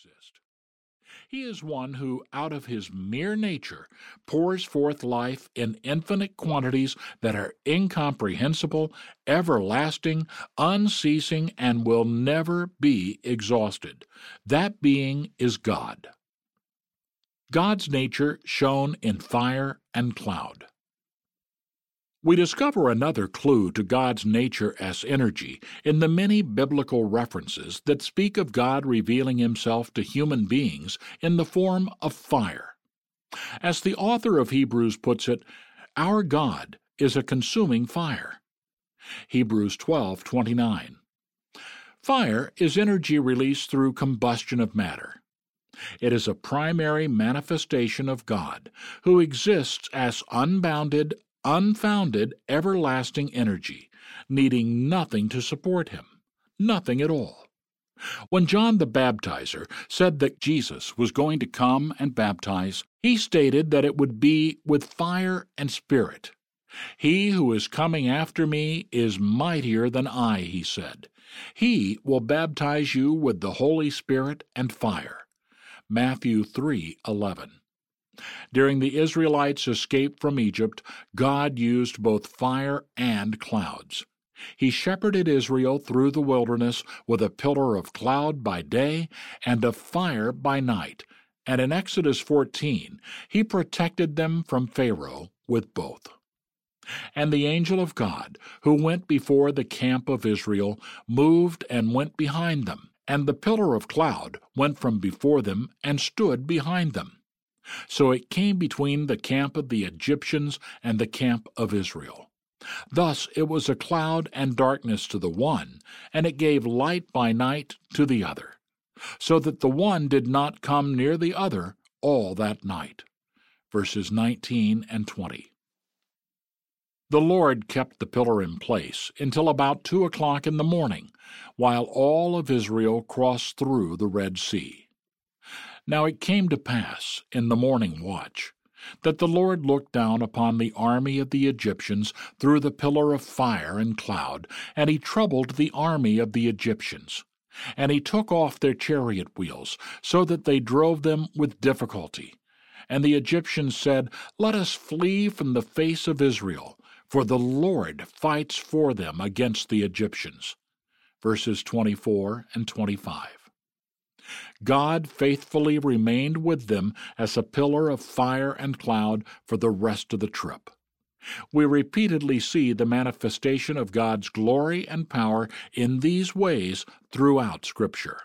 exist. He is one who, out of his mere nature, pours forth life in infinite quantities that are incomprehensible, everlasting, unceasing, and will never be exhausted. That being is God. God's nature shown in fire and cloud. We discover another clue to God's nature as energy in the many biblical references that speak of God revealing himself to human beings in the form of fire. As the author of Hebrews puts it, our God is a consuming fire. Hebrews 12:29. Fire is energy released through combustion of matter. It is a primary manifestation of God, who exists as unbounded, unfounded, everlasting energy, needing nothing to support him, nothing at all. When John the Baptizer said that Jesus was going to come and baptize, he stated that it would be with fire and spirit. He who is coming after me is mightier than I, he said. He will baptize you with the Holy Spirit and fire. Matthew 3:11. During the Israelites' escape from Egypt, God used both fire and clouds. He shepherded Israel through the wilderness with a pillar of cloud by day and of fire by night, and in Exodus 14 he protected them from Pharaoh with both. And the angel of God, who went before the camp of Israel, moved and went behind them, and the pillar of cloud went from before them and stood behind them. So it came between the camp of the Egyptians and the camp of Israel. Thus it was a cloud and darkness to the one, and it gave light by night to the other, so that the one did not come near the other all that night. Verses 19 and 20. The Lord kept the pillar in place until about 2 o'clock in the morning, while all of Israel crossed through the Red Sea. Now it came to pass, in the morning watch, that the Lord looked down upon the army of the Egyptians through the pillar of fire and cloud, and he troubled the army of the Egyptians. And he took off their chariot wheels, so that they drove them with difficulty. And the Egyptians said, "Let us flee from the face of Israel, for the Lord fights for them against the Egyptians." Verses 24 and 25. God faithfully remained with them as a pillar of fire and cloud for the rest of the trip. We repeatedly see the manifestation of God's glory and power in these ways throughout Scripture.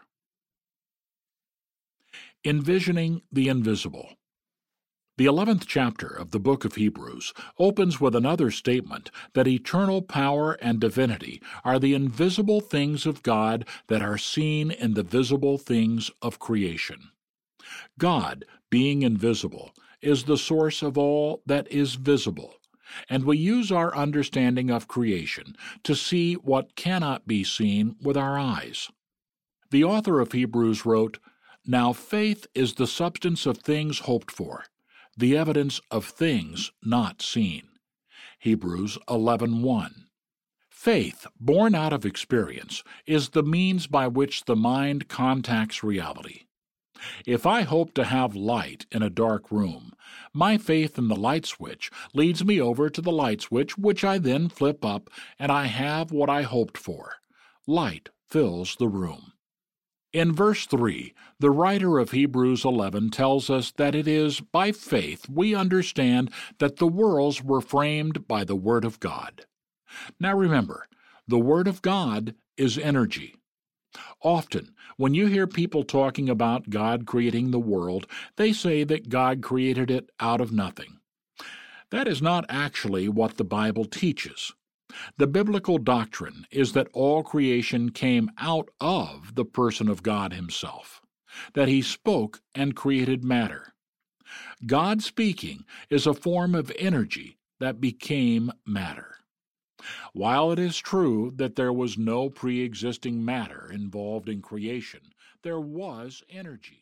Envisioning the invisible. The 11th chapter of the book of Hebrews opens with another statement that eternal power and divinity are the invisible things of God that are seen in the visible things of creation. God, being invisible, is the source of all that is visible, and we use our understanding of creation to see what cannot be seen with our eyes. The author of Hebrews wrote, "Now faith is the substance of things hoped for, the evidence of things not seen." Hebrews 11:1. Faith, born out of experience, is the means by which the mind contacts reality. If I hope to have light in a dark room, my faith in the light switch leads me over to the light switch, which I then flip up, and I have what I hoped for. Light fills the room. In verse 3, the writer of Hebrews 11 tells us that it is by faith we understand that the worlds were framed by the Word of God. Now remember, the Word of God is energy. Often, when you hear people talking about God creating the world, they say that God created it out of nothing. That is not actually what the Bible teaches. The biblical doctrine is that all creation came out of the person of God himself, that he spoke and created matter. God speaking is a form of energy that became matter. While it is true that there was no pre-existing matter involved in creation, there was energy.